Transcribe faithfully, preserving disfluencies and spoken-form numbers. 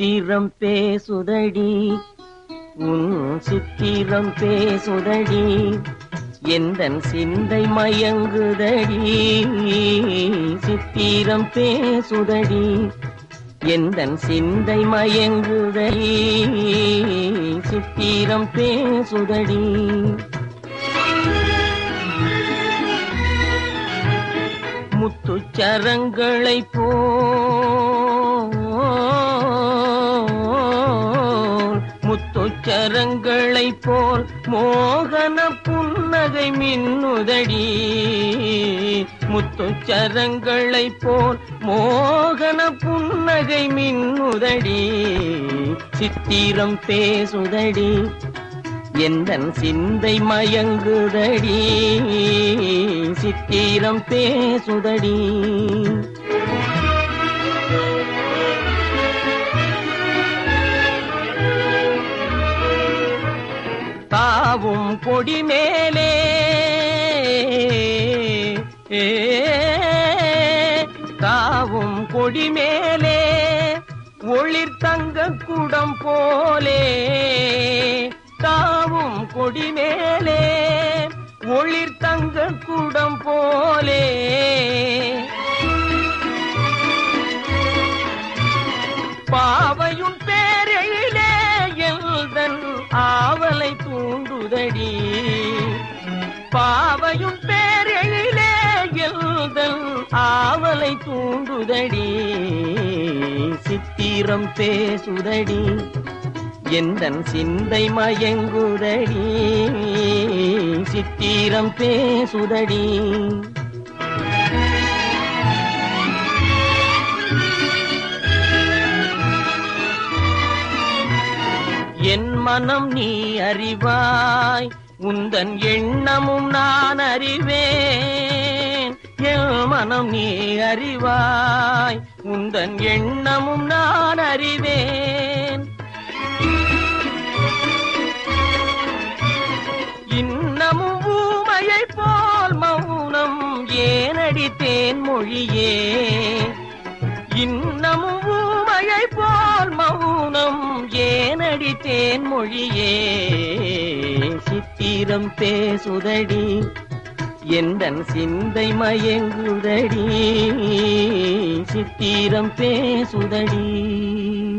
சித்திரம் பேசுதடி உன் சித்திரம் பேசுதடி எந்தன் சிந்தை மயங்குதடி சித்திரம் பேசுதடி எந்தன் சிந்தை மயங்குதடி சித்திரம் பேசுதடி முத்துச்சரங்களை போல் முத்துச்சரங்களை போல் மோகன புன்னகை மின்னுதடி முத்துச்சரங்களை போல் மோகன புன்னகை மின்னுதடி சித்திரம் பேசுதடி எந்தன் சிந்தை மயங்குதடி சித்திரம் பேசுதடி தாவும் கொடி மேலே தாவும் கொடி மேலே ஒளிர் தங்க குடம் போலே தாவும் கொடி மேலே ஒளிர் தங்க குடம் போலே பாவையும் பேரையிலே எல்தன் ஆவலை தூண்டுதடி பாவையும் பேரையிலே எல்தன் ஆவலை தூண்டுதடி சித்திரம் பேசுதடி எந்தன் சிந்தை மயங்குதடி சித்திரம் பேசுதடி என் மனம் நீ அறிவாய் உந்தன் எண்ணமும் நான் அறிவேன் என் மனம் நீ அறிவாய் உந்தன் எண்ணமும் நான் அறிவேன் இன்னமும் ஊமையை போல் மௌனம் ஏனடி தேன்மொழியே இன்னமும் ஊமையை போல் மௌனம் ஏனடி தேன்மொழியே சித்திரம் பேசுதடி எந்தன் சிந்தை மயங்குதடி சித்திரம் பேசுதடி